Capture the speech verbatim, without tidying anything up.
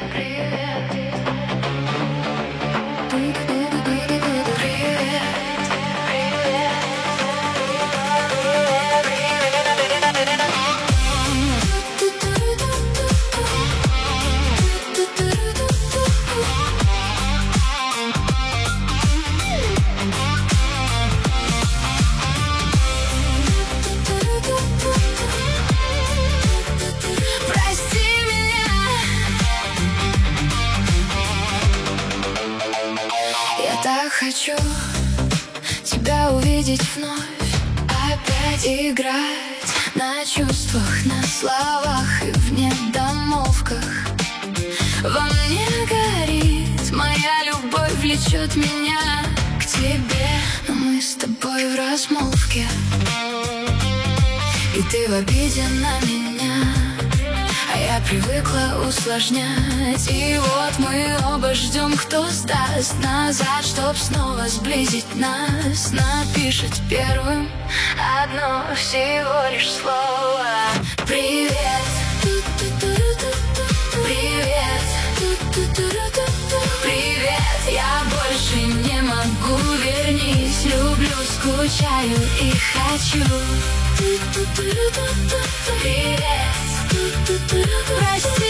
Так хочу тебя увидеть вновь, опять играть на чувствах, на словах и в недомолвках. Во мне горит, моя любовь влечет меня к тебе, но мы с тобой в размолвке, и ты в обиде на меня, а я привыкла усложнять. И вот мы оба ждем, кто сдаст назад, чтоб снова сблизить нас. Напишет первым одно всего лишь слово: привет. Привет. Привет, я больше не могу, вернись, люблю, скучаю и хочу. Привет. Прости